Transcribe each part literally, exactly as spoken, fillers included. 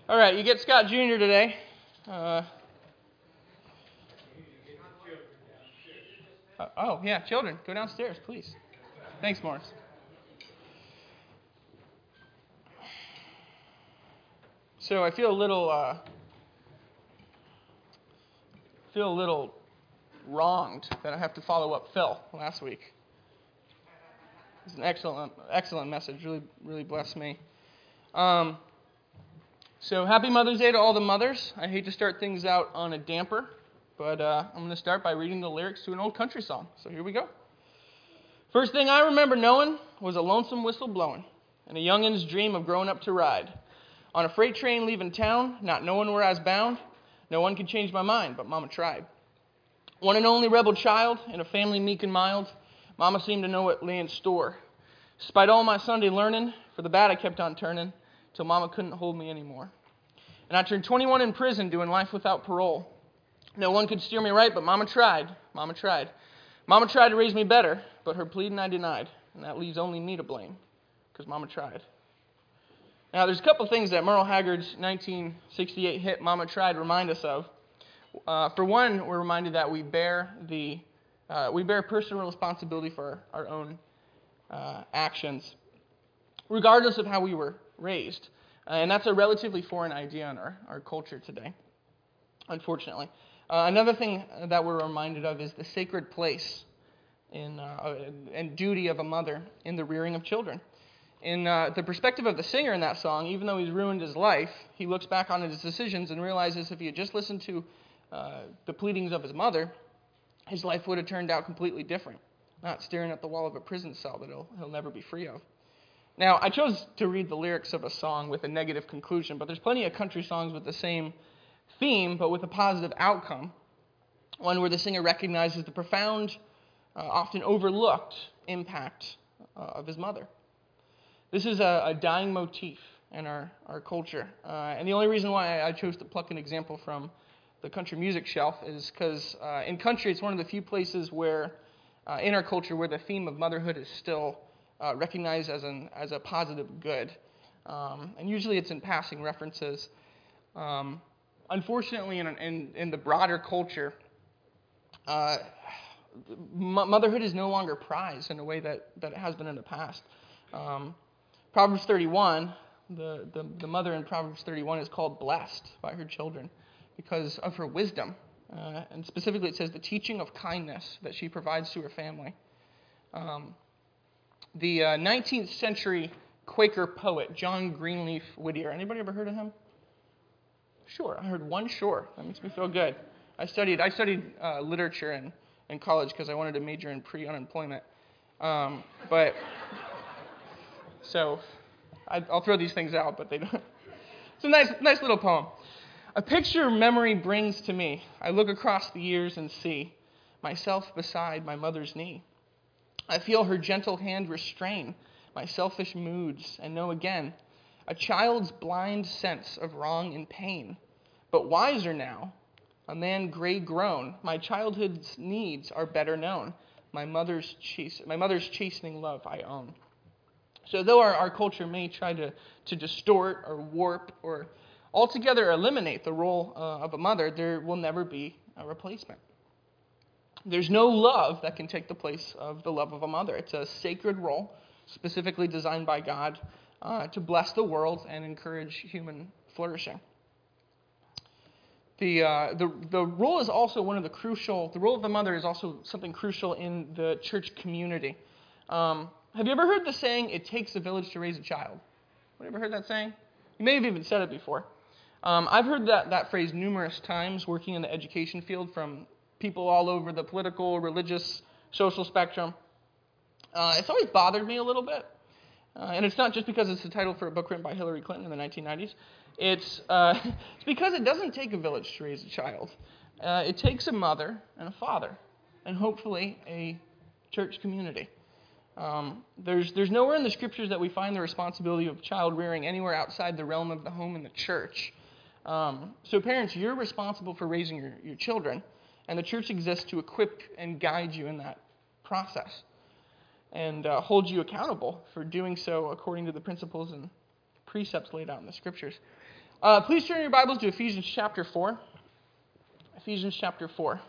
All right, you get Scott Junior today. Uh, uh, oh, yeah, children, go downstairs, please. Thanks, Morris. So I feel a little, uh, feel a little wronged that I have to follow up Phil last week. It's an excellent, excellent message. Really, really blessed me. Um, so happy Mother's Day to all the mothers. I hate to start things out on a damper, but uh, I'm going to start by reading the lyrics to an old country song. So here we go. First thing I remember knowing was a lonesome whistle blowing and a youngin's dream of growing up to ride. On a freight train leaving town, not knowing where I was bound, no one could change my mind, but Mama tried. One and only rebel child in a family meek and mild, Mama seemed to know what lay in store. Despite all my Sunday learning, for the bad I kept on turning, till Mama couldn't hold me anymore. And I turned twenty-one in prison, doing life without parole. No one could steer me right, but Mama tried. Mama tried. Mama tried to raise me better, but her pleading I denied, and that leaves only me to blame, because Mama tried. Now, there's a couple things that Merle Haggard's nineteen sixty-eight hit Mama Tried remind us of. Uh, for one, we're reminded that we bear the uh, we bear personal responsibility for our, our own uh, actions, regardless of how we were raised. Uh, and that's a relatively foreign idea in our, our culture today, unfortunately. Uh, another thing that we're reminded of is the sacred place in, uh, and duty of a mother in the rearing of children. In uh, the perspective of the singer in that song, even though he's ruined his life, he looks back on his decisions and realizes if he had just listened to uh, the pleadings of his mother, his life would have turned out completely different, not staring at the wall of a prison cell that he'll, he'll never be free of. Now, I chose to read the lyrics of a song with a negative conclusion, but there's plenty of country songs with the same theme, but with a positive outcome, one where the singer recognizes the profound, uh, often overlooked impact uh, of his mother. This is a, a dying motif in our, our culture, uh, and the only reason why I chose to pluck an example from the country music shelf is because uh, in country it's one of the few places where, uh, in our culture, where the theme of motherhood is still uh, recognized as an as a positive good, um, and usually it's in passing references. Um, unfortunately, in, in in the broader culture, uh, motherhood is no longer prized in a way that, that it has been in the past. Um, Proverbs thirty-one, the, the, the mother in Proverbs thirty-one is called blessed by her children because of her wisdom. Uh, and specifically it says the teaching of kindness that she provides to her family. Um, the uh, nineteenth century Quaker poet, John Greenleaf Whittier. Anybody ever heard of him? Sure. I heard one sure. That makes me feel good. I studied I studied uh, literature in, in college because I wanted to major in pre-unemployment. Um, but... So I, I'll throw these things out, but they don't. It's a nice, nice little poem. A picture memory brings to me. I look across the years and see myself beside my mother's knee. I feel her gentle hand restrain my selfish moods and know again a child's blind sense of wrong and pain. But wiser now, a man gray grown, my childhood's needs are better known. My mother's chas- my mother's chastening love I own. So though our, our culture may try to, to distort or warp or altogether eliminate the role uh, of a mother, there will never be a replacement. There's no love that can take the place of the love of a mother. It's a sacred role, specifically designed by God uh, to bless the world and encourage human flourishing. The, uh, the the role is also one of the crucial, the role of the mother is also something crucial in the church community. Um, Have you ever heard the saying, it takes a village to raise a child? Have you ever heard that saying? You may have even said it before. Um, I've heard that, that phrase numerous times working in the education field from people all over the political, religious, social spectrum. Uh, it's always bothered me a little bit. Uh, and it's not just because it's the title for a book written by Hillary Clinton in the nineteen nineties. It's, uh, it's because it doesn't take a village to raise a child. Uh, it takes a mother and a father, and hopefully a church community. Um, there's there's nowhere in the scriptures that we find the responsibility of child rearing anywhere outside the realm of the home and the church. Um, so parents, you're responsible for raising your, your children, and the church exists to equip and guide you in that process and uh, hold you accountable for doing so according to the principles and precepts laid out in the scriptures. Uh, please turn your Bibles to Ephesians chapter four. Ephesians chapter four.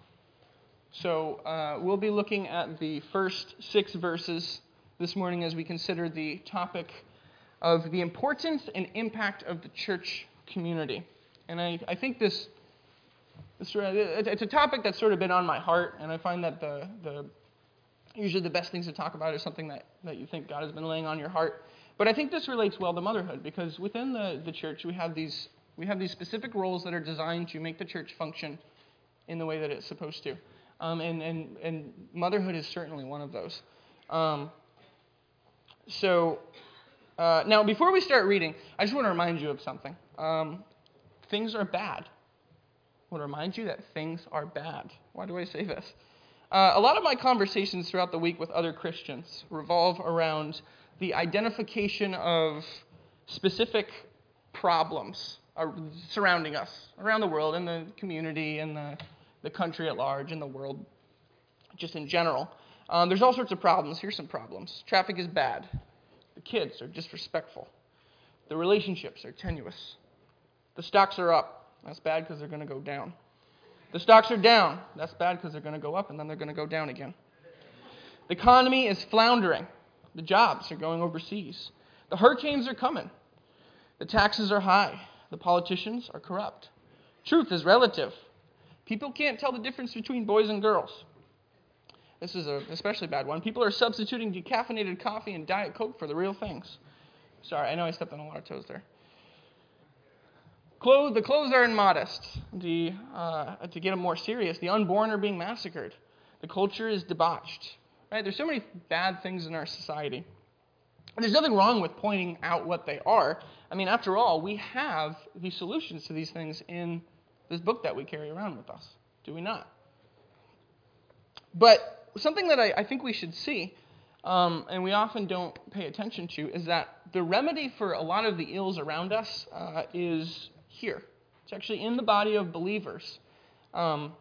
So uh, we'll be looking at the first six verses this morning as we consider the topic of the importance and impact of the church community. And I, I think this, this it's a topic that's sort of been on my heart, and I find that the the usually the best things to talk about is something that, that you think God has been laying on your heart. But I think this relates well to motherhood, because within the, the church we have these we have these specific roles that are designed to make the church function in the way that it's supposed to. Um, and, and, and motherhood is certainly one of those. Um, so uh, now, before we start reading, I just want to remind you of something. Um, things are bad. I want to remind you that things are bad. Why do I say this? Uh, a lot of my conversations throughout the week with other Christians revolve around the identification of specific problems surrounding us, around the world, in the community, in the, the country at large, in the world, just in general. Um, there's all sorts of problems. Here's some problems. Traffic is bad. The kids are disrespectful. The relationships are tenuous. The stocks are up. That's bad because they're going to go down. The stocks are down. That's bad because they're going to go up and then they're going to go down again. The economy is floundering. The jobs are going overseas. The hurricanes are coming. The taxes are high. The politicians are corrupt. Truth is relative. People can't tell the difference between boys and girls. This is an especially bad one. People are substituting decaffeinated coffee and Diet Coke for the real things. Sorry, I know I stepped on a lot of toes there. Clothes, the clothes are immodest. The, uh, to get them more serious, the unborn are being massacred. The culture is debauched. Right? There's so many bad things in our society. And there's nothing wrong with pointing out what they are. I mean, after all, we have the solutions to these things in this book that we carry around with us. Do we not? But something that I, I think we should see, um, and we often don't pay attention to, is that the remedy for a lot of the ills around us uh, is here. It's actually in the body of believers, um,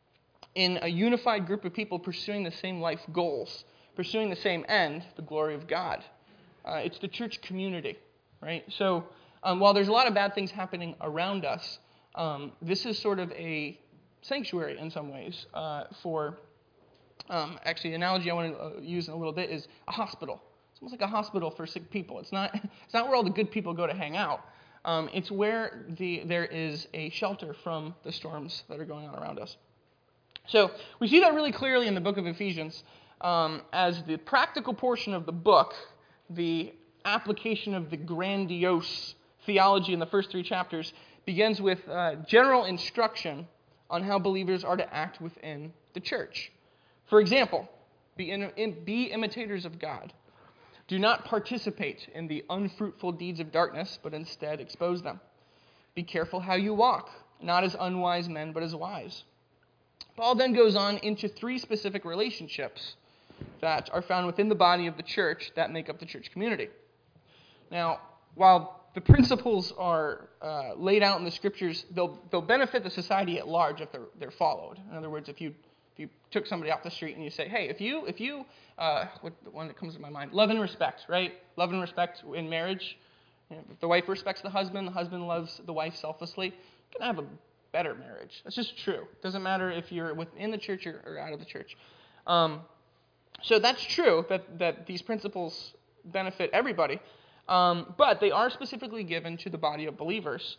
in a unified group of people pursuing the same life goals, pursuing the same end, the glory of God. Uh, it's the church community, right? So um, while there's a lot of bad things happening around us, um, this is sort of a sanctuary in some ways uh, for, um, actually, the analogy I want to uh, use in a little bit is a hospital. It's almost like a hospital for sick people. It's not, it's not where all the good people go to hang out. Um, it's where the there is a shelter from the storms that are going on around us. So we see that really clearly in the book of Ephesians um, as the practical portion of the book. The application of the grandiose theology in the first three chapters begins with uh, general instruction on how believers are to act within the church. For example, be, in, in, be imitators of God. Do not participate in the unfruitful deeds of darkness, but instead expose them. Be careful how you walk, not as unwise men, but as wise. Paul then goes on into three specific relationships that are found within the body of the church that make up the church community. Now, while the principles are uh, laid out in the scriptures, they'll they'll benefit the society at large if they're they're followed. In other words, if you if you took somebody off the street and you say, hey, if you if you uh, what the one that comes to my mind, love and respect, right? Love and respect in marriage. You know, if the wife respects the husband, the husband loves the wife selflessly, you can have a better marriage. That's just true. It doesn't matter if you're within the church or, or out of the church. Um, So that's true, that, that these principles benefit everybody, um, but they are specifically given to the body of believers,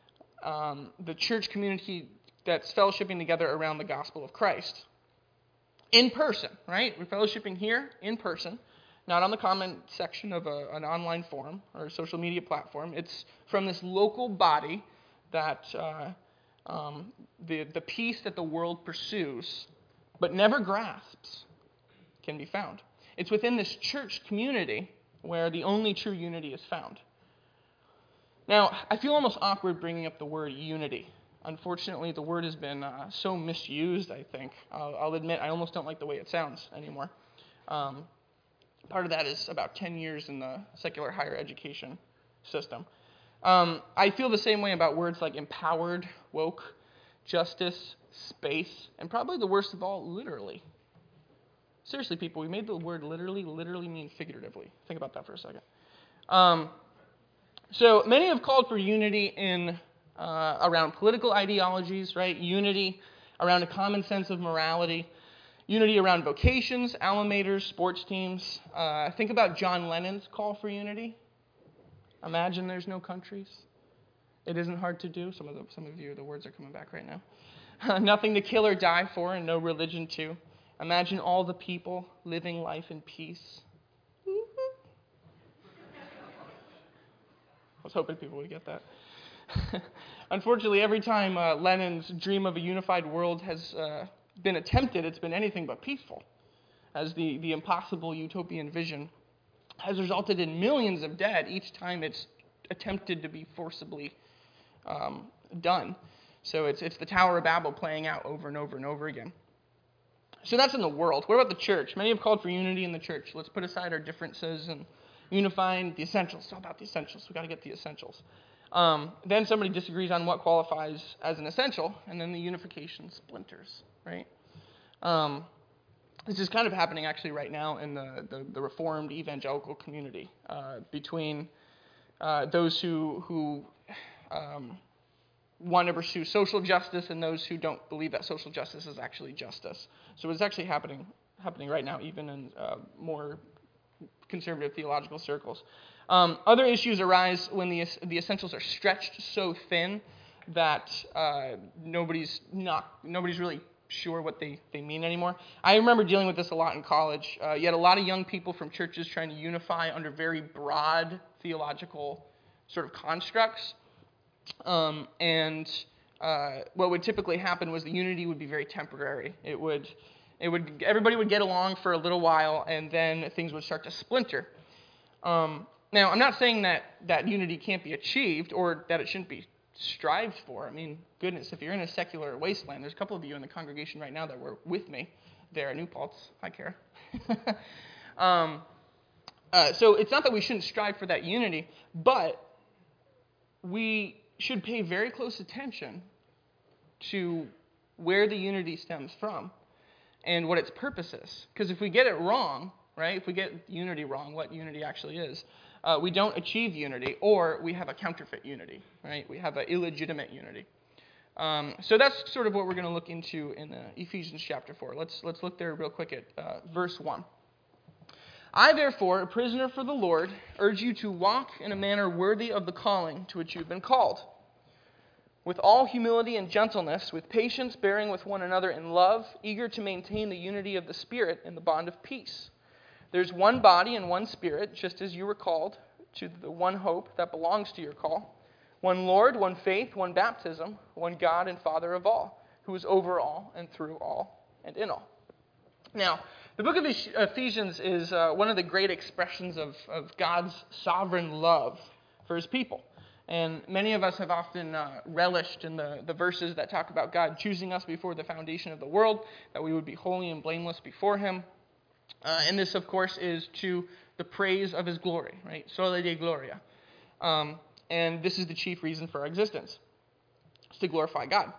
um, the church community that's fellowshipping together around the gospel of Christ. In person, right? We're fellowshipping here in person, not on the comment section of a, an online forum or a social media platform. It's from this local body that uh, um, the, the peace that the world pursues but never grasps can be found. It's within this church community where the only true unity is found. Now, I feel almost awkward bringing up the word unity. Unfortunately, the word has been uh, so misused, I think. I'll, I'll admit I almost don't like the way it sounds anymore. Um, part of that is about ten years in the secular higher education system. Um, I feel the same way about words like empowered, woke, justice, space, and probably the worst of all, literally. Seriously, people, we made the word literally literally mean figuratively. Think about that for a second. Um, So many have called for unity in uh, around political ideologies, right? Unity around a common sense of morality. Unity around vocations, alma maters, sports teams. Uh, think about John Lennon's call for unity. Imagine there's no countries. It isn't hard to do. Some of the, some of you, the words are coming back right now. Nothing to kill or die for, and no religion too. Imagine all the people living life in peace. I was hoping people would get that. Unfortunately, every time uh, Lennon's dream of a unified world has uh, been attempted, it's been anything but peaceful, as the, the impossible utopian vision has resulted in millions of dead each time it's attempted to be forcibly um, done. So it's it's the Tower of Babel playing out over and over and over again. So that's in the world. What about the church? Many have called for unity in the church. Let's put aside our differences and unifying the essentials. It's all about the essentials. We've got to get the essentials. Um, then somebody disagrees on what qualifies as an essential, and then the unification splinters, right? Um, this is kind of happening actually right now in the, the, the Reformed evangelical community uh, between uh, those who, who um, want to pursue social justice and those who don't believe that social justice is actually justice. So it's actually happening happening right now, even in uh, more conservative theological circles. Um, other issues arise when the the essentials are stretched so thin that uh, nobody's not nobody's really sure what they, they mean anymore. I remember dealing with this a lot in college. Uh, you had a lot of young people from churches trying to unify under very broad theological sort of constructs. Um, and uh, what would typically happen was the unity would be very temporary. It would, it would, everybody would get along for a little while, and then things would start to splinter. Um, now, I'm not saying that that unity can't be achieved or that it shouldn't be strived for. I mean, goodness, if you're in a secular wasteland, there's a couple of you in the congregation right now that were with me there at New Paltz. Hi, Kara. um, uh, so it's not that we shouldn't strive for that unity, but we should pay very close attention to where the unity stems from and what its purpose is. Because if we get it wrong, right, if we get unity wrong, what unity actually is, uh, we don't achieve unity, or we have a counterfeit unity, right? We have an illegitimate unity. Um, so that's sort of what we're going to look into in uh, Ephesians chapter four. Let's let's look there real quick at uh, verse one. I, therefore, a prisoner for the Lord, urge you to walk in a manner worthy of the calling to which you've been called, with all humility and gentleness, with patience, bearing with one another in love, eager to maintain the unity of the Spirit in the bond of peace. There's one body and one Spirit, just as you were called to the one hope that belongs to your call. One Lord, one faith, one baptism, one God and Father of all, who is over all and through all and in all. Now, the book of Ephesians is uh, one of the great expressions of, of God's sovereign love for his people. And many of us have often uh, relished in the, the verses that talk about God choosing us before the foundation of the world, that we would be holy and blameless before him. Uh, and this, of course, is to the praise of his glory, right? Soli Deo Gloria. Um, and this is the chief reason for our existence. It's to glorify God.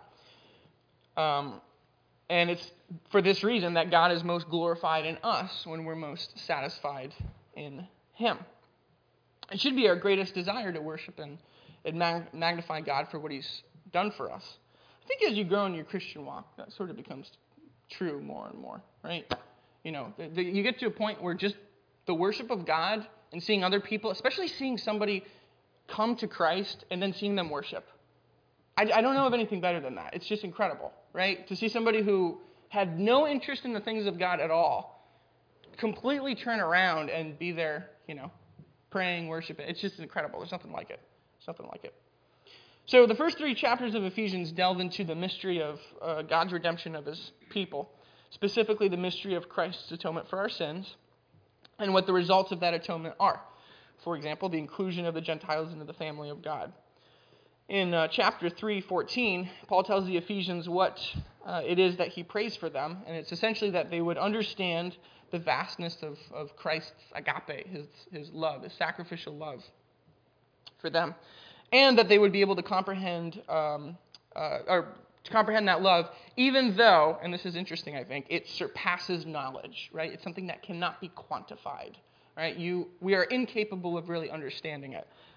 Um, and it's for this reason that God is most glorified in us when we're most satisfied in him. It should be our greatest desire to worship and, and mag- magnify God for what he's done for us. I think as you grow in your Christian walk, that sort of becomes true more and more, right? You know, the, the, you get to a point where just the worship of God and seeing other people, especially seeing somebody come to Christ and then seeing them worship. I, I don't know of anything better than that. It's just incredible, right? To see somebody who had no interest in the things of God at all completely turn around and be there, you know, praying, worshiping. It's just incredible. There's nothing like it. There's nothing like it. So the first three chapters of Ephesians delve into the mystery of uh, God's redemption of his people, specifically the mystery of Christ's atonement for our sins and what the results of that atonement are. For example, the inclusion of the Gentiles into the family of God. In uh, chapter three fourteen, Paul tells the Ephesians what uh, it is that he prays for them, and it's essentially that they would understand the vastness of, of Christ's agape, his, his love, his sacrificial love for them, and that they would be able to comprehend um, uh, or to comprehend that love, even though, and this is interesting, I think, it surpasses knowledge, right? It's something that cannot be quantified, right? You, we are incapable of really understanding it.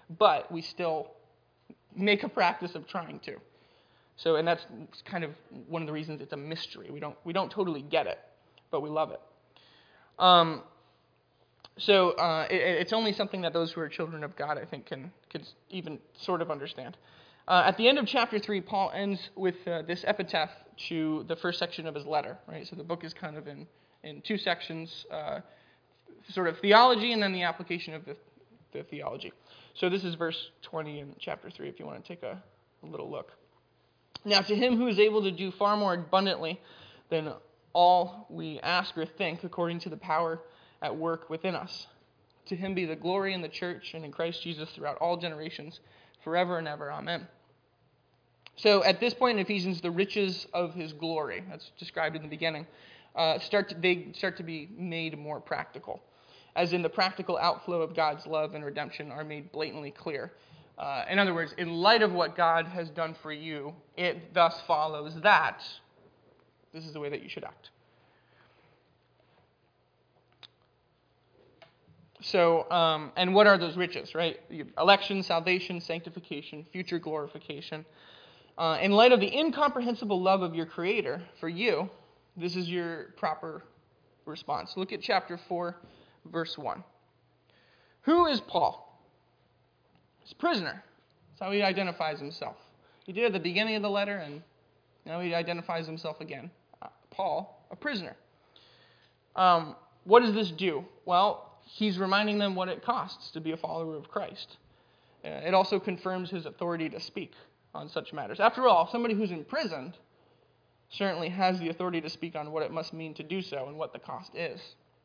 but we still make a practice of trying to. So, and that's kind of one of the reasons it's a mystery. We don't we don't totally get it, but we love it. Um, so uh, it, it's only something that those who are children of God, I think, can can even sort of understand. Uh, at the end of chapter three, Paul ends with uh, this epitaph to the first section of his letter. Right. So the book is kind of in in two sections, uh, sort of theology and then the application of the the theology. So this is verse twenty in chapter three. If you want to take a, a little look. Now, to him who is able to do far more abundantly than all we ask or think, according to the power at work within us, to him be the glory in the church and in Christ Jesus throughout all generations, forever and ever. Amen. So, at this point in Ephesians, the riches of his glory, that's described in the beginning, uh, start to, they start to be made more practical, as in the practical outflow of God's love and redemption are made blatantly clear. Uh, in other words, in light of what God has done for you, it thus follows that this is the way that you should act. So, um, and what are those riches, right? Election, salvation, sanctification, future glorification. Uh, in light of the incomprehensible love of your Creator for you, this is your proper response. Look at chapter four, verse one. Who is Paul? He's a prisoner. That's how he identifies himself. He did at the beginning of the letter, and now he identifies himself again. Uh, Paul, a prisoner. Um, what does this do? Well, he's reminding them what it costs to be a follower of Christ. Uh, it also confirms his authority to speak on such matters. After all, somebody who's imprisoned certainly has the authority to speak on what it must mean to do so and what the cost is.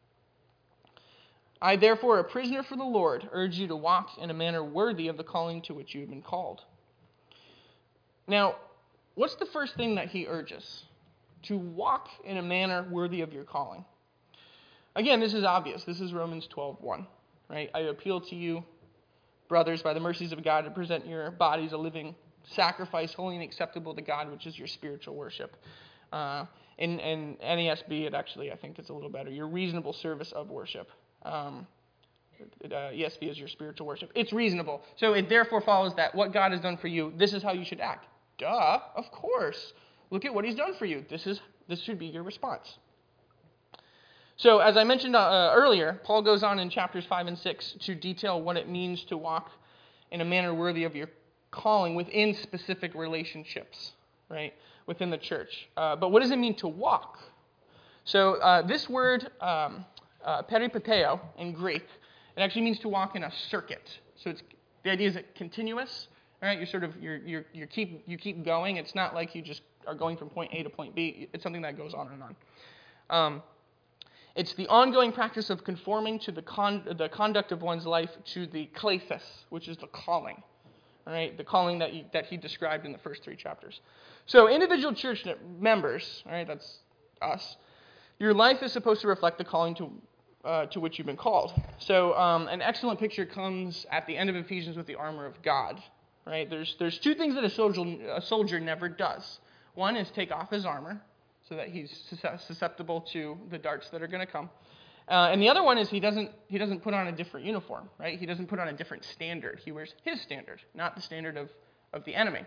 I, therefore, a prisoner for the Lord, urge you to walk in a manner worthy of the calling to which you have been called. Now, what's the first thing that he urges? To walk in a manner worthy of your calling. Again, this is obvious. This is Romans twelve one, right? I appeal to you, brothers, by the mercies of God, to present your bodies a living sacrifice, holy and acceptable to God, which is your spiritual worship. Uh, in, in N A S B, it actually, I think it's a little better. Your reasonable service of worship. Um, uh, E S V is your spiritual worship. It's reasonable. So it therefore follows that what God has done for you, this is how you should act. Duh, of course. Look at what he's done for you. This is this should be your response. So as I mentioned uh, earlier, Paul goes on in chapters five and six to detail what it means to walk in a manner worthy of your calling within specific relationships, right, within the church. Uh, but what does it mean to walk? So uh, this word... Um, Uh, peripateo in Greek, it actually means to walk in a circuit. So it's the idea is it continuous, right? You're sort of you're you're you keep you keep going. It's not like you just are going from point A to point B. It's something that goes on and on. Um, it's the ongoing practice of conforming to the con- the conduct of one's life to the kleithos, which is the calling, all right? The calling that he, that he described in the first three chapters. So individual church members, all right, that's us. Your life is supposed to reflect the calling to Uh, to which you've been called. So um, an excellent picture comes at the end of Ephesians with the armor of God. Right? There's there's two things that a soldier a soldier never does. One is take off his armor so that he's susceptible to the darts that are going to come. Uh, and the other one is he doesn't he doesn't put on a different uniform. Right? He doesn't put on a different standard. He wears his standard, not the standard of, of the enemy.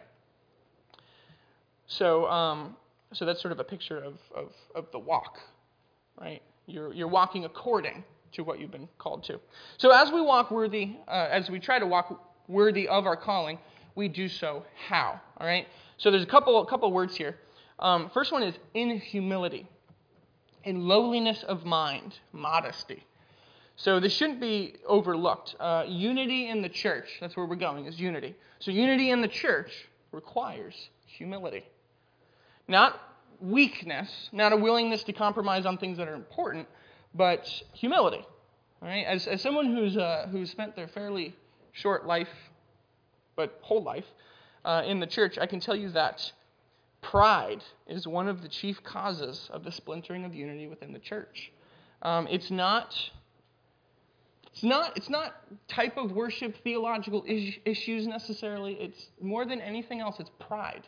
So um, so that's sort of a picture of of, of the walk. Right? You're you're walking according to what you've been called to. So as we walk worthy, uh, as we try to walk worthy of our calling, we do so how? All right. So there's a couple a couple words here. Um, first one is in humility, in lowliness of mind, modesty. So this shouldn't be overlooked. Uh, unity in the church. That's where we're going. Is unity. So unity in the church requires humility, not weakness, not a willingness to compromise on things that are important, but humility. All right? As as someone who's uh, who's spent their fairly short life, but whole life, uh, in the church, I can tell you that pride is one of the chief causes of the splintering of unity within the church. Um, it's not. It's not. It's not type of worship, theological is- issues necessarily. It's more than anything else. It's pride.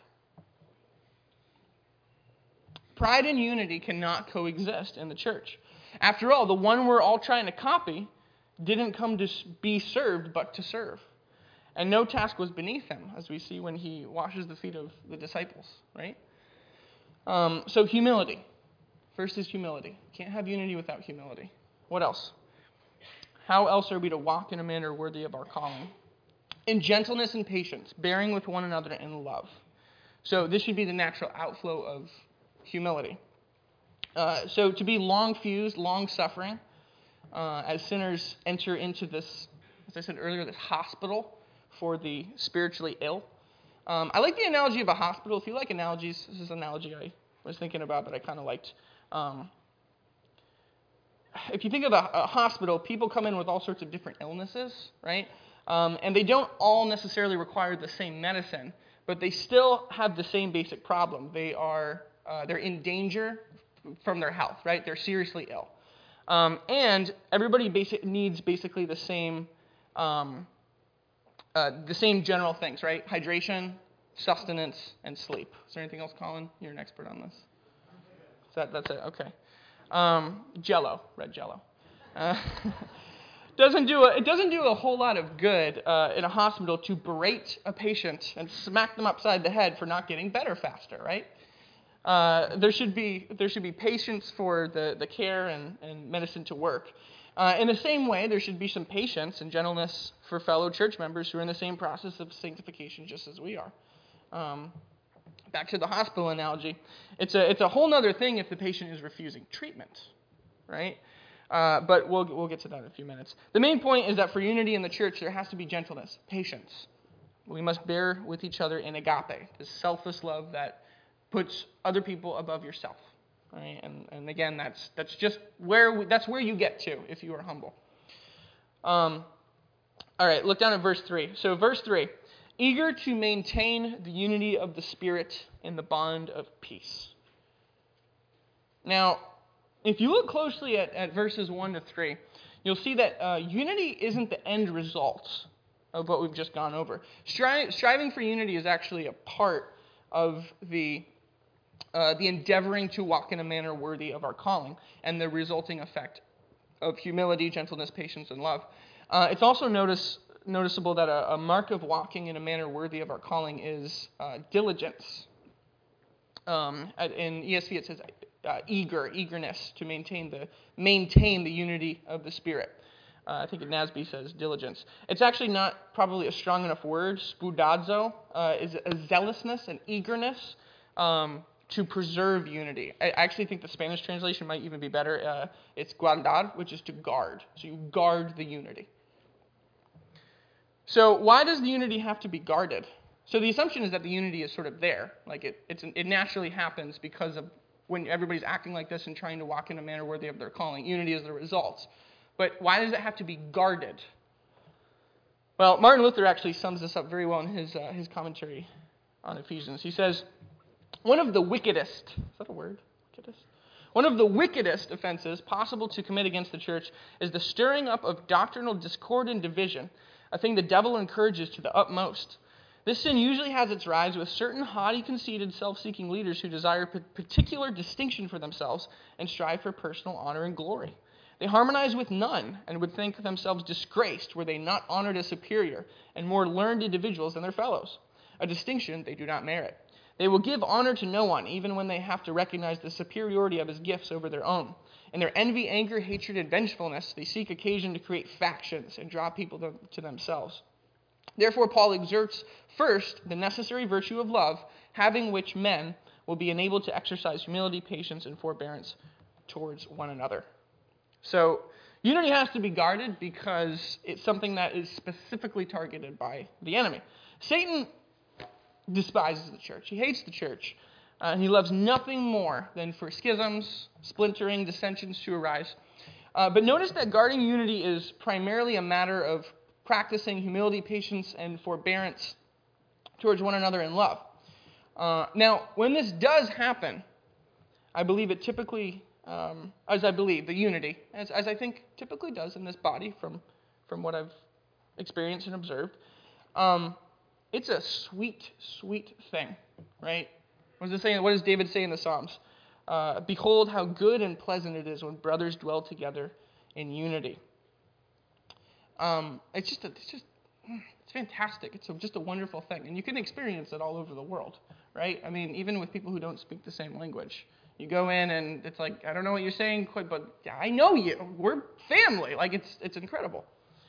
Pride and unity cannot coexist in the church. After all, the one we're all trying to copy didn't come to be served, but to serve. And no task was beneath him, as we see when he washes the feet of the disciples, right? Um, so humility. First is humility. Can't have unity without humility. What else? How else are we to walk in a manner worthy of our calling? In gentleness and patience, bearing with one another in love. So this should be the natural outflow of humility. Uh, so to be long-fused, long-suffering, uh, as sinners enter into this, as I said earlier, this hospital for the spiritually ill. Um, I like the analogy of a hospital. If you like analogies, this is an analogy I was thinking about that I kind of liked. Um, if you think of a, a hospital, people come in with all sorts of different illnesses, right? Um, and they don't all necessarily require the same medicine, but they still have the same basic problem. They are uh, they're in danger from their health, right? They're seriously ill, um, and everybody basic, needs basically the same um, uh, the same general things, right? Hydration, sustenance, and sleep. Is there anything else, Colin? You're an expert on this. Is that that's it? Okay. Um, Jello, red Jello. Uh, Doesn't do a, it doesn't do a whole lot of good uh, in a hospital to berate a patient and smack them upside the head for not getting better faster, right? Uh, there should be there should be patience for the, the care and, and medicine to work. Uh, in the same way, there should be some patience and gentleness for fellow church members who are in the same process of sanctification just as we are. Um, back to the hospital analogy, it's a it's a whole other thing if the patient is refusing treatment, right? Uh, but we'll we'll get to that in a few minutes. The main point is that for unity in the church, there has to be gentleness, patience. We must bear with each other in agape, this selfless love that puts other people above yourself. Right? And and again, that's that's just where we, that's where you get to if you are humble. Um, all right, look down at verse three. So verse three, eager to maintain the unity of the Spirit in the bond of peace. Now, if you look closely at, at verses one to three, you'll see that uh, unity isn't the end result of what we've just gone over. Stri- striving for unity is actually a part of the uh, the endeavoring to walk in a manner worthy of our calling and the resulting effect of humility, gentleness, patience, and love. Uh, it's also notice, noticeable that a, a mark of walking in a manner worthy of our calling is uh, diligence. Um, in E S V it says uh, eager, eagerness to maintain the maintain the unity of the Spirit. Uh, I think in N A S B says diligence. It's actually not probably a strong enough word. Spoudazo uh, is a zealousness, an eagerness um, to preserve unity. I actually think the Spanish translation might even be better. Uh, it's guardar, which is to guard. So you guard the unity. So why does the unity have to be guarded? So the assumption is that the unity is sort of there. Like it, it's, it naturally happens because of when everybody's acting like this and trying to walk in a manner worthy of their calling. Unity is the result. But why does it have to be guarded? Well, Martin Luther actually sums this up very well in his uh, his commentary on Ephesians. He says, one of the wickedest, is that a word? Wickedest? One of the wickedest offenses possible to commit against the church is the stirring up of doctrinal discord and division, a thing the devil encourages to the utmost. This sin usually has its rise with certain haughty, conceited, self-seeking leaders who desire particular distinction for themselves and strive for personal honor and glory. They harmonize with none and would think themselves disgraced were they not honored as superior and more learned individuals than their fellows, a distinction they do not merit. They will give honor to no one, even when they have to recognize the superiority of his gifts over their own. In their envy, anger, hatred, and vengefulness, they seek occasion to create factions and draw people to, to themselves. Therefore, Paul exerts first the necessary virtue of love, having which men will be enabled to exercise humility, patience, and forbearance towards one another. So, unity has to be guarded because it's something that is specifically targeted by the enemy. Satan despises the church. He hates the church. Uh, and he loves nothing more than for schisms, splintering, dissensions to arise. Uh, but notice that guarding unity is primarily a matter of practicing humility, patience, and forbearance towards one another in love. Uh, now, when this does happen, I believe it typically, um, as I believe, the unity, as, as I think typically does in this body from, from what I've experienced and observed, um, it's a sweet, sweet thing, right? What does it say? What does David say in the Psalms? Uh, Behold how good and pleasant it is when brothers dwell together in unity. Um, it's just, a, it's just, It's fantastic. It's a, just a wonderful thing. And you can experience it all over the world, right? I mean, even with people who don't speak the same language. You go in and it's like, I don't know what you're saying, but I know you. We're family. Like, it's it's incredible.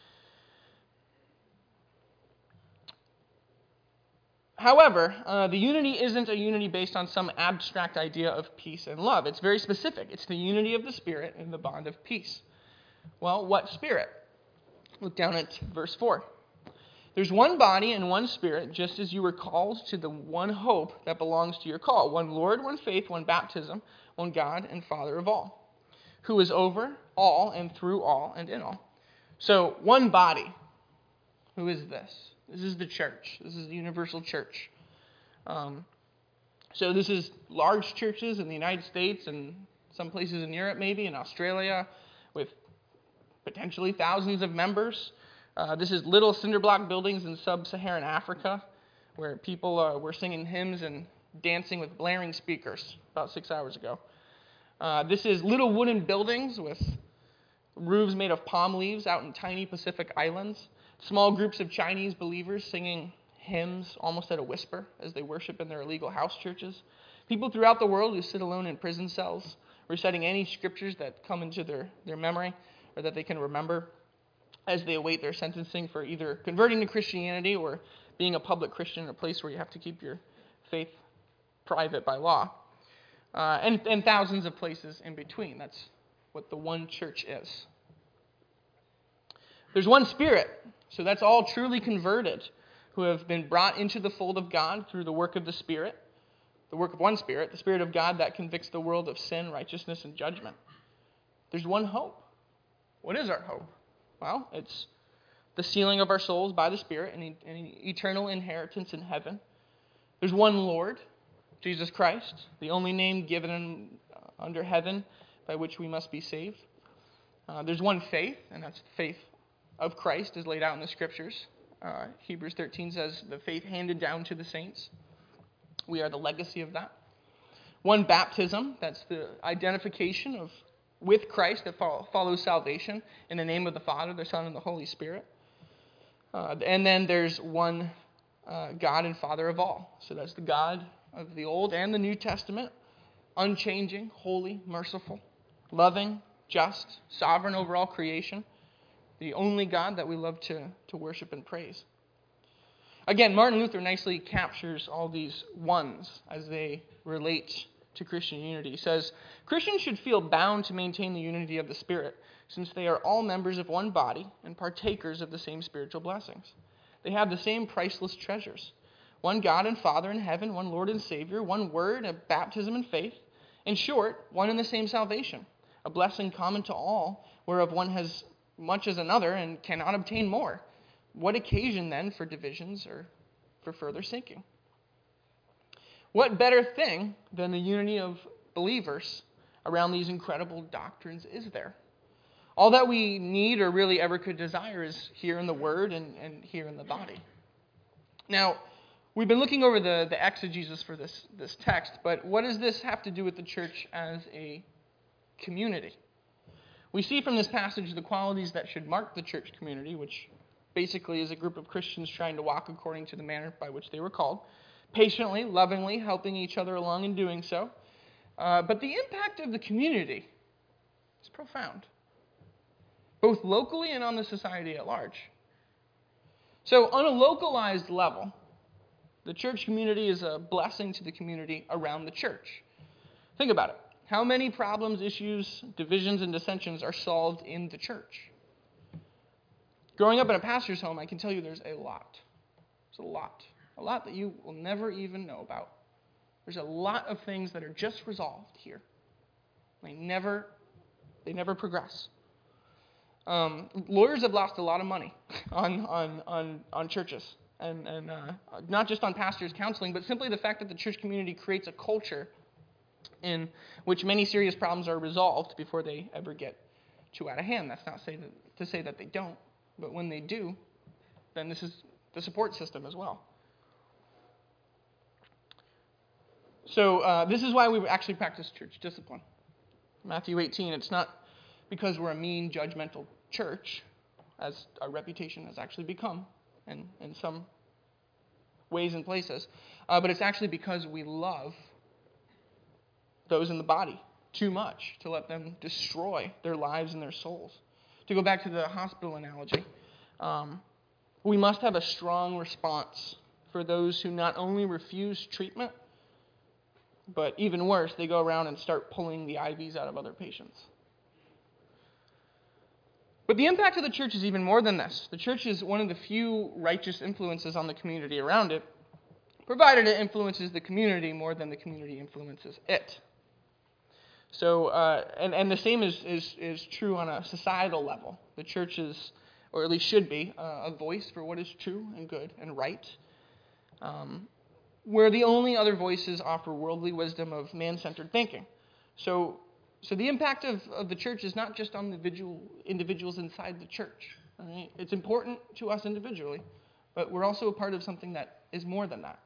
However, uh, the unity isn't a unity based on some abstract idea of peace and love. It's very specific. It's the unity of the Spirit and the bond of peace. Well, what Spirit? Look down at verse four. There's one body and one Spirit, just as you were called to the one hope that belongs to your call. One Lord, one faith, one baptism, one God and Father of all, who is over all and through all and in all. So, one body. Who is this? This is the church. This is the universal church. Um, so this is large churches in the United States and some places in Europe, maybe, in Australia, with potentially thousands of members. Uh, this is little cinder block buildings in sub-Saharan Africa, where people uh, were singing hymns and dancing with blaring speakers about six hours ago. Uh, this is little wooden buildings with roofs made of palm leaves out in tiny Pacific islands. Small groups of Chinese believers singing hymns almost at a whisper as they worship in their illegal house churches. People throughout the world who sit alone in prison cells, reciting any scriptures that come into their, their memory or that they can remember as they await their sentencing for either converting to Christianity or being a public Christian in a place where you have to keep your faith private by law. Uh, and, and thousands of places in between. That's what the one church is. There's one Spirit. So that's all truly converted who have been brought into the fold of God through the work of the Spirit, the work of one Spirit, the Spirit of God that convicts the world of sin, righteousness, and judgment. There's one hope. What is our hope? Well, it's the sealing of our souls by the Spirit and an eternal inheritance in heaven. There's one Lord, Jesus Christ, the only name given in, uh, under heaven by which we must be saved. Uh, there's one faith, and that's the faith of Christ as laid out in the Scriptures. Uh, Hebrews thirteen says the faith handed down to the saints. We are the legacy of that. One baptism, that's the identification of with Christ that follow, follows salvation in the name of the Father, the Son, and the Holy Spirit. Uh, and then there's one uh, God and Father of all. So that's the God of the Old and the New Testament, unchanging, holy, merciful, loving, just, sovereign over all creation. The only God that we love to, to worship and praise. Again, Martin Luther nicely captures all these ones as they relate to Christian unity. He says, Christians should feel bound to maintain the unity of the Spirit, since they are all members of one body and partakers of the same spiritual blessings. They have the same priceless treasures. One God and Father in heaven, one Lord and Savior, one word, a baptism and faith. In short, one and the same salvation, a blessing common to all, whereof one has much as another and cannot obtain more. What occasion then for divisions or for further sinking? What better thing than the unity of believers around these incredible doctrines is there? All that we need or really ever could desire is here in the Word and, and here in the body. Now, we've been looking over the, the exegesis for this, this text, but what does this have to do with the church as a community? We see from this passage the qualities that should mark the church community, which basically is a group of Christians trying to walk according to the manner by which they were called, patiently, lovingly, helping each other along in doing so. Uh, but the impact of the community is profound, both locally and on the society at large. So on a localized level, the church community is a blessing to the community around the church. Think about it. How many problems, issues, divisions, and dissensions are solved in the church? Growing up in a pastor's home, I can tell you there's a lot. There's a lot. A lot that you will never even know about. There's a lot of things that are just resolved here. They never, they never progress. Um, lawyers have lost a lot of money on on on, on churches, and and uh, not just on pastors counseling, but simply the fact that the church community creates a culture in which many serious problems are resolved before they ever get too out of hand. That's not say that, to say that they don't, but when they do, then this is the support system as well. So uh, this is why we actually practice church discipline. Matthew eighteen, it's not because we're a mean, judgmental church, as our reputation has actually become in, in some ways and places. Uh, but it's actually because we love those in the body too much to let them destroy their lives and their souls. To go back to the hospital analogy, um, we must have a strong response for those who not only refuse treatment, but even worse, they go around and start pulling the I Vs out of other patients. But the impact of the church is even more than this. The church is one of the few righteous influences on the community around it, provided it influences the community more than the community influences it. So, uh, and, and the same is, is, is true on a societal level. The church is, or at least should be, uh, a voice for what is true and good and right, um, where the only other voices offer worldly wisdom of man-centered thinking. So, so the impact of, of the church is not just on individual individuals inside the church. Right? It's important to us individually, but we're also a part of something that is more than that.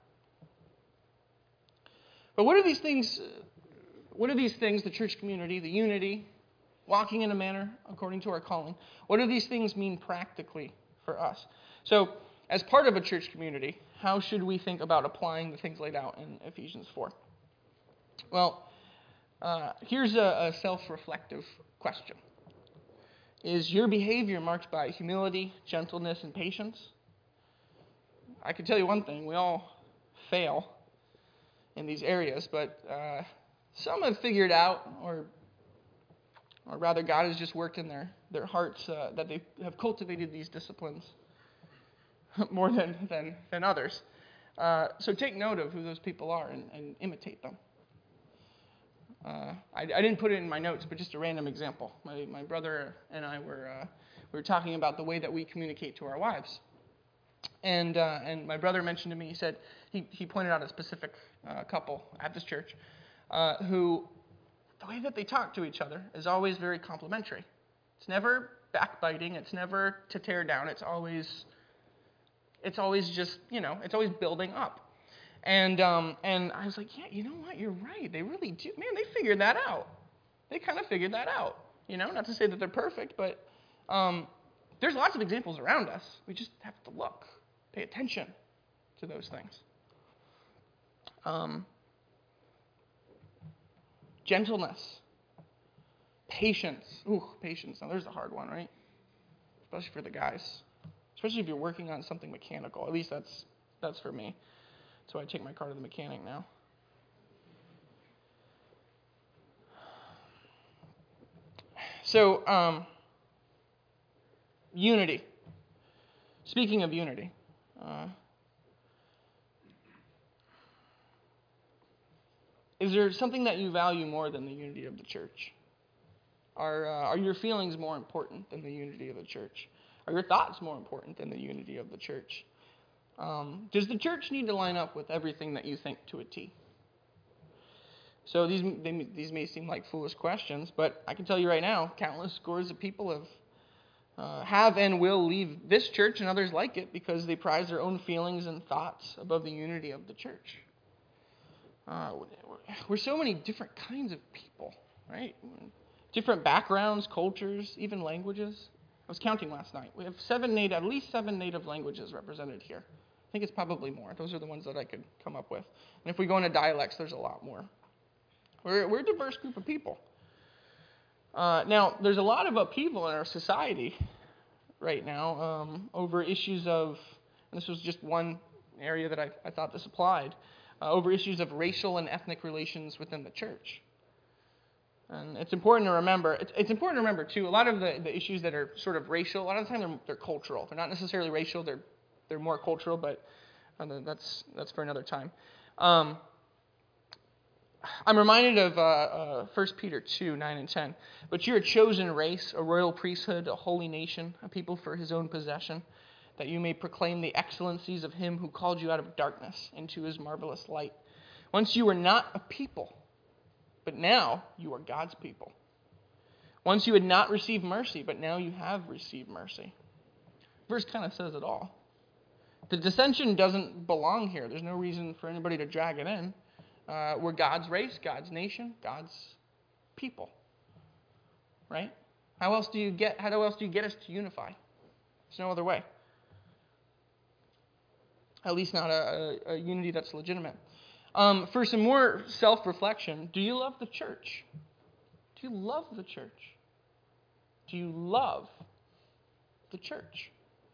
But what are these things? What are these things? The church community, the unity, walking in a manner according to our calling. What do these things mean practically for us? So, as part of a church community, how should we think about applying the things laid out in Ephesians four? Well, uh, here's a, a self-reflective question. Is your behavior marked by humility, gentleness, and patience? I can tell you one thing. We all fail in these areas, but uh, some have figured out, or or rather God has just worked in their, their hearts uh, that they have cultivated these disciplines more than, than, than others. Uh, so take note of who those people are and, and imitate them. Uh, I, I didn't put it in my notes, but just a random example. My, my brother and I were uh, we were talking about the way that we communicate to our wives. And uh, and my brother mentioned to me, he said, he, he pointed out a specific uh, couple at this church uh, who, the way that they talk to each other is always very complimentary. It's never backbiting. It's never to tear down. It's always, it's always just, you know, it's always building up. And um, and I was like, yeah, you know what? You're right. They really do. Man, they figured that out. They kind of figured that out. You know, not to say that they're perfect, but um, there's lots of examples around us. We just have to look, pay attention to those things. Um, gentleness, patience. Ooh, patience. Now, there's a hard one, right? Especially for the guys. Especially if you're working on something mechanical. At least that's that's for me. So I take my car to the mechanic now. So, um, unity. Speaking of unity, uh, is there something that you value more than the unity of the church? Are uh, are your feelings more important than the unity of the church? Are your thoughts more important than the unity of the church? Um, does the church need to line up with everything that you think to a T? So these they, these may seem like foolish questions, but I can tell you right now, countless scores of people have uh, have and will leave this church and others like it because they prize their own feelings and thoughts above the unity of the church. Uh, we're so many different kinds of people, right? Different backgrounds, cultures, even languages. I was counting last night. We have seven native, at least seven native languages represented here. I think it's probably more. Those are the ones that I could come up with. And if we go into dialects, there's a lot more. We're, we're a diverse group of people. Uh, now, there's a lot of upheaval in our society right now um, over issues of, and this was just one area that I, I thought this applied, uh, over issues of racial and ethnic relations within the church. And it's important to remember, it's, it's important to remember, too, a lot of the, the issues that are sort of racial, a lot of the time they're, they're cultural. They're not necessarily racial, they're they're more cultural, but uh, that's that's for another time. Um, I'm reminded of uh, uh, First Peter two, nine and ten. But you're a chosen race, a royal priesthood, a holy nation, a people for his own possession, that you may proclaim the excellencies of him who called you out of darkness into his marvelous light. Once you were not a people, but now you are God's people. Once you had not received mercy, but now you have received mercy. Verse kind of says it all. The dissension doesn't belong here. There's no reason for anybody to drag it in. Uh, we're God's race, God's nation, God's people. Right? How else do you get? How else do you get us to unify? There's no other way. At least not a, a, a unity that's legitimate. Um, for some more self-reflection, do you love the church? Do you love the church? Do you love the church?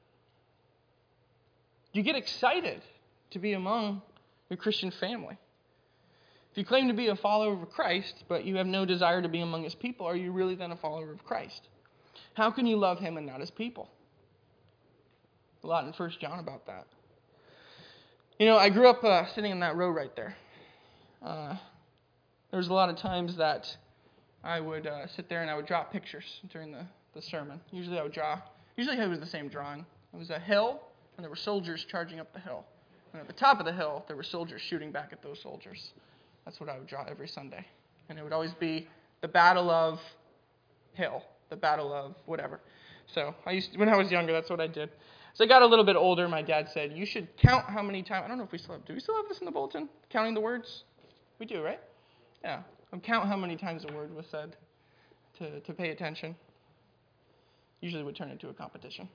Do you get excited to be among your Christian family? If you claim to be a follower of Christ, but you have no desire to be among his people, are you really then a follower of Christ? How can you love him and not his people? A lot in First John about that. You know, I grew up uh, sitting in that row right there. Uh, there was a lot of times that I would uh, sit there and I would draw pictures during the, the sermon. Usually I would draw, usually it was the same drawing. It was a hill, and there were soldiers charging up the hill. And at the top of the hill, there were soldiers shooting back at those soldiers. That's what I would draw every Sunday. And it would always be the Battle of Hill, the Battle of whatever. So I used to, when I was younger, that's what I did. So I got a little bit older. My dad said, you should count how many times. I don't know if we still have. Do we still have this in the bulletin? Counting the words? We do, right? Yeah. Count how many times a word was said to, to pay attention. Usually would turn into a competition.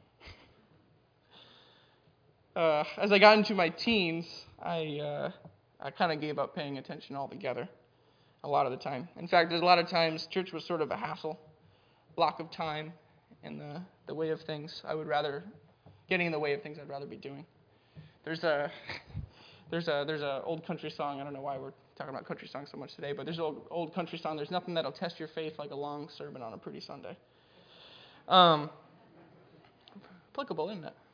Uh, as I got into my teens, I uh, I kind of gave up paying attention altogether a lot of the time. In fact, there's a lot of times church was sort of a hassle, block of time in the, the way of things. I would rather, getting in the way of things I'd rather be doing. There's a, there's a, there's a old country song. I don't know why we're talking about country songs so much today, but there's an old, old country song. There's nothing that'll test your faith like a long sermon on a pretty Sunday. Um, applicable, isn't it?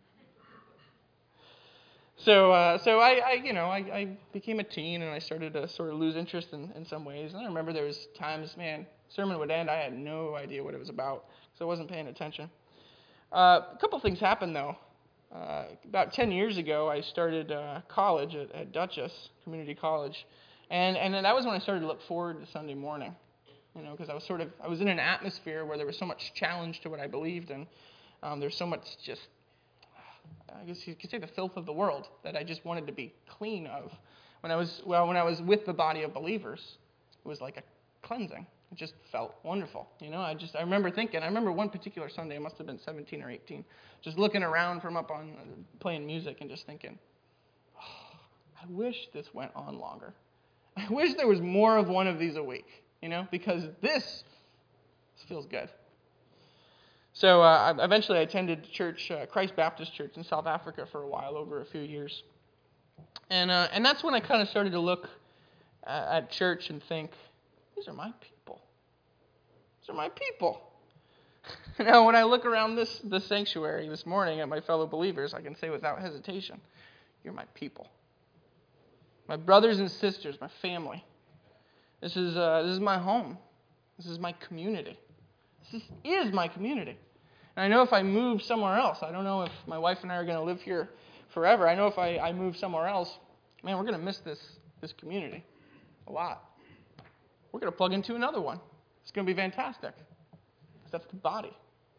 So, uh, so I, I, you know, I, I became a teen and I started to sort of lose interest in, in some ways. And I remember there was times, man, sermon would end, I had no idea what it was about, so I wasn't paying attention. Uh, a couple things happened though. Uh, about ten years ago, I started uh, college at, at Dutchess Community College, and and then that was when I started to look forward to Sunday morning, you know, because I was sort of I was in an atmosphere where there was so much challenge to what I believed in. Um, there's so much just. I guess you could say the filth of the world that I just wanted to be clean of. When I was well, when I was with the body of believers, it was like a cleansing. It just felt wonderful, you know. I just I remember thinking. I remember one particular Sunday. I must have been seventeen or eighteen, just looking around from up on uh, playing music and just thinking, oh, I wish this went on longer. I wish there was more of one of these a week, you know, because this, this feels good. So uh, eventually I attended church, uh, Christ Baptist Church in South Africa for a while, over a few years. And uh, and that's when I kind of started to look uh, at church and think, these are my people. These are my people. Now, when I look around this, this sanctuary this morning at my fellow believers, I can say without hesitation, you're my people. My brothers and sisters, my family. This is uh, this is my home. This is my community. This is my community. And I know if I move somewhere else, I don't know if my wife and I are going to live here forever. I know if I, I move somewhere else, man, we're going to miss this, this community a lot. We're going to plug into another one. It's going to be fantastic. That's the body.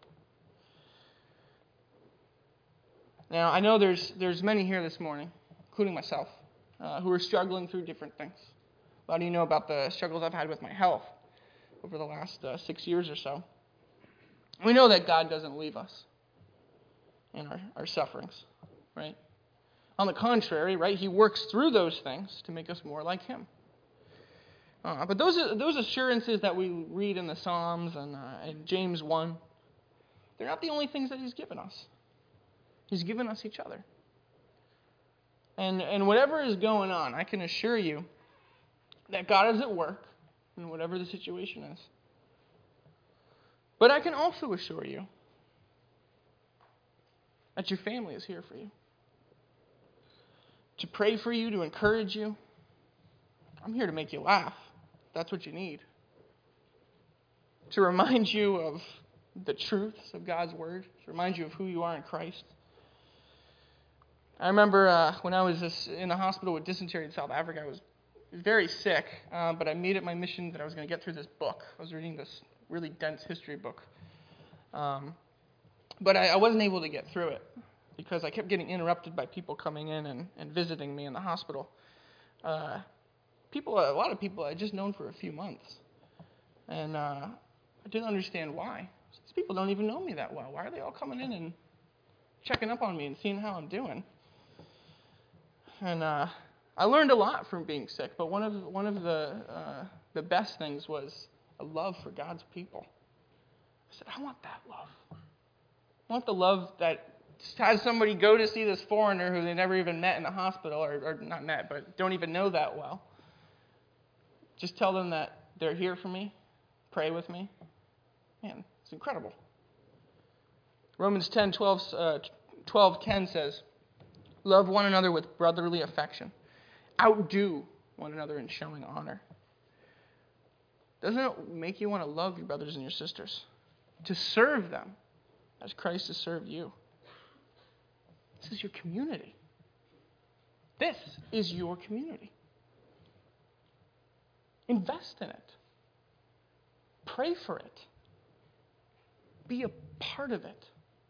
Now, I know there's there's many here this morning, including myself, uh, who are struggling through different things. A lot of you know about the struggles I've had with my health over the last uh, six years or so. We know that God doesn't leave us in our, our sufferings, right? On the contrary, right, he works through those things to make us more like him. Uh, but those those assurances that we read in the Psalms and uh, in James one, they're not the only things that he's given us. He's given us each other. And and whatever is going on, I can assure you that God is at work in whatever the situation is. But I can also assure you that your family is here for you. To pray for you, to encourage you. I'm here to make you laugh. That's what you need. To remind you of the truths of God's Word. To remind you of who you are in Christ. I remember uh, when I was in the hospital with dysentery in South Africa, I was very sick, uh, but I made it my mission that I was going to get through this book. I was reading this really dense history book. Um, but I, I wasn't able to get through it because I kept getting interrupted by people coming in and, and visiting me in the hospital. Uh, people, a lot of people I had just known for a few months. And uh, I didn't understand why. These people don't even know me that well. Why are they all coming in and checking up on me and seeing how I'm doing? And uh, I learned a lot from being sick, but one of one of the uh, the best things was a love for God's people. I said, I want that love. I want the love that has somebody go to see this foreigner who they never even met in the hospital, or, or not met, but don't even know that well. Just tell them that they're here for me, pray with me. Man, it's incredible. Romans ten, twelve, uh, twelve ten says, love one another with brotherly affection. Outdo one another in showing honor. Doesn't it make you want to love your brothers and your sisters? To serve them as Christ has served you. This is your community. This is your community. Invest in it. Pray for it. Be a part of it.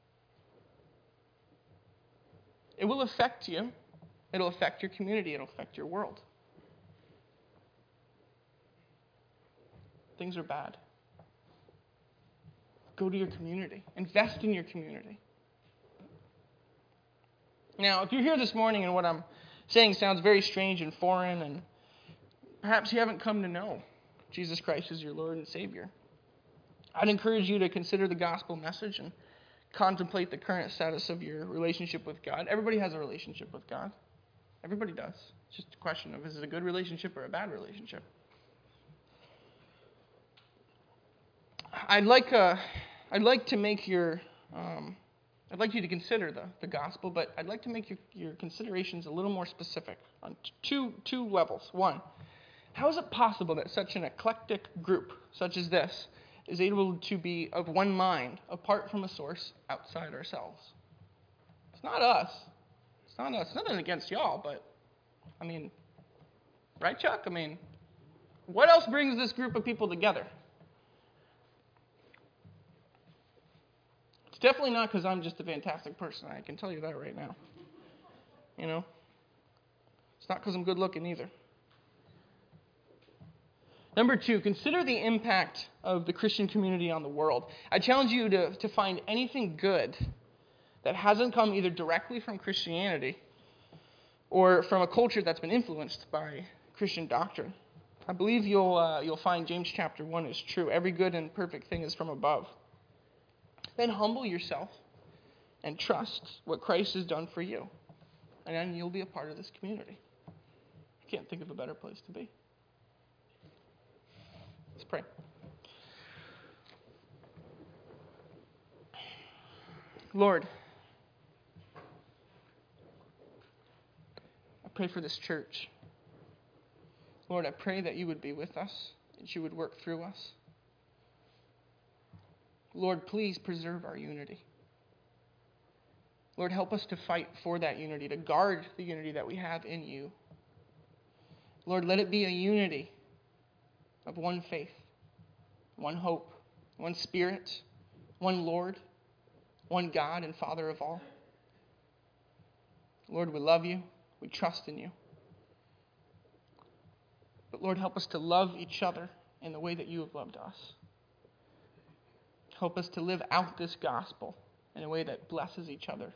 It will affect you. It'll affect your community. It'll affect your world. Things are bad. Go to your community. Invest in your community. Now, if you're here this morning and what I'm saying sounds very strange and foreign, and perhaps you haven't come to know Jesus Christ as your Lord and Savior, I'd encourage you to consider the gospel message and contemplate the current status of your relationship with God. Everybody has a relationship with God. Everybody does. It's just a question of, is it a good relationship or a bad relationship? I'd like uh, I'd like to make your um, I'd like you to consider the, the gospel, but I'd like to make your, your considerations a little more specific on two two levels. One, how is it possible that such an eclectic group such as this is able to be of one mind apart from a source outside ourselves? It's not us. It's not us. Nothing against y'all, but I mean, right, Chuck? I mean, what else brings this group of people together? It's definitely not because I'm just a fantastic person. I can tell you that right now. You know? It's not because I'm good looking either. Number two, consider the impact of the Christian community on the world. I challenge you to, to find anything good that hasn't come either directly from Christianity or from a culture that's been influenced by Christian doctrine. I believe you'll uh, you'll find James chapter one is true. Every good and perfect thing is from above. Then humble yourself and trust what Christ has done for you. And then you'll be a part of this community. I can't think of a better place to be. Let's pray. Lord, I pray for this church. Lord, I pray that you would be with us, that you would work through us. Lord, please preserve our unity. Lord, help us to fight for that unity, to guard the unity that we have in you. Lord, let it be a unity of one faith, one hope, one Spirit, one Lord, one God and Father of all. Lord, we love you. We trust in you. But Lord, help us to love each other in the way that you have loved us. Help us to live out this gospel in a way that blesses each other.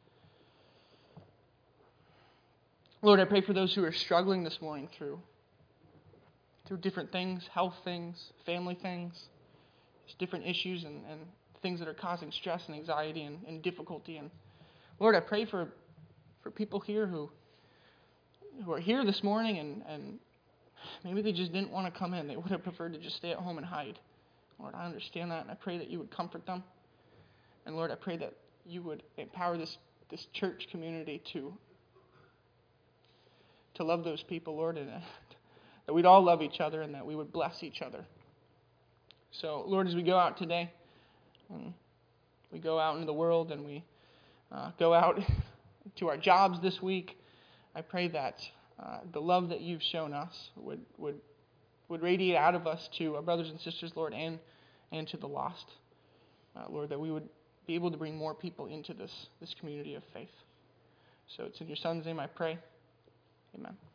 Lord, I pray for those who are struggling this morning through, through different things, health things, family things, just different issues and, and things that are causing stress and anxiety and, and difficulty. And Lord, I pray for, for people here who, who are here this morning and, and maybe they just didn't want to come in. They would have preferred to just stay at home and hide. Lord, I understand that, and I pray that you would comfort them. And Lord, I pray that you would empower this, this church community to, to love those people, Lord, and uh, that we'd all love each other and that we would bless each other. So, Lord, as we go out today, and we go out into the world and we uh, go out to our jobs this week, I pray that uh, the love that you've shown us would would would radiate out of us to our brothers and sisters, Lord, and and to the lost. Uh, Lord, that we would be able to bring more people into this, this community of faith. So it's in your Son's name I pray. Amen.